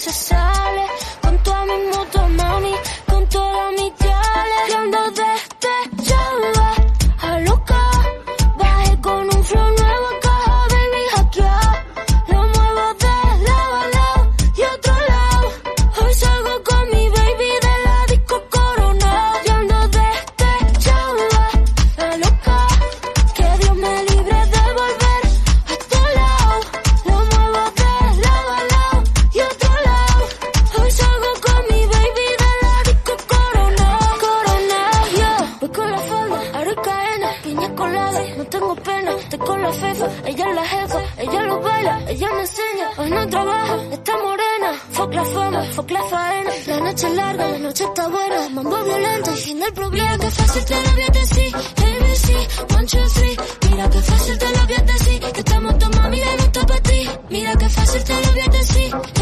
se sale. Con toda mi moto, mami, con toda mi chale. Y ando despechada, a loca. Bajé con un flow nuevo, caja, baby, hackeada. Lo muevo de lado a lado y otro lado. Hoy salgo con mi baby de la disco Corona. Y ando despechada, a loca. Que Dios me libre de volver a este lado. Lo muevo de lado a lado y otro lado. Hoy salgo con mi baby de la disco Corona. Corona, yo voy con la falda, aro y cadena, piña colada, no tengo pena. Estoy con la fefa, ella es la jefa, ella lo baila, ella me enseña. Hoy no trabaja, está morena. Fuck la fama, fuck la faena. La noche es larga, la noche está buena. Mambo violento y fin del problema. Mira que fácil te lo voy a decir, ABC, 1, 2, 3. Mira que fácil te lo voy a decir, que estamos tu mami, ya no está para ti. Mira que fácil te lo voy a decir,